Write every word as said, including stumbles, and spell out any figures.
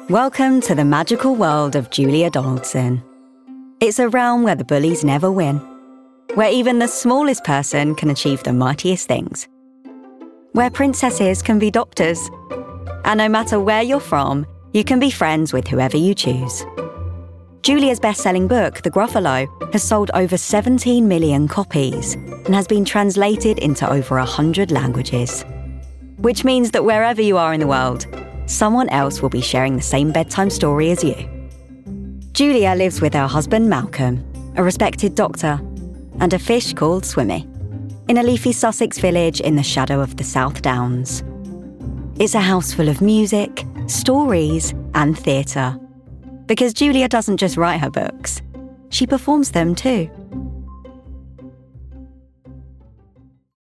Welcome to the magical world of Julia Donaldson. It's a realm where the bullies never win, where even the smallest person can achieve the mightiest things, where princesses can be doctors, and no matter where you're from, you can be friends with whoever you choose. Julia's best-selling book, The Gruffalo, has sold over seventeen million copies and has been translated into over one hundred languages. Which means that wherever you are in the world, someone else will be sharing the same bedtime story as you. Julia lives with her husband Malcolm, a respected doctor, and a fish called Swimmy, in a leafy Sussex village in the shadow of the South Downs. It's a house full of music, stories, and theatre. Because Julia doesn't just write her books, she performs them too.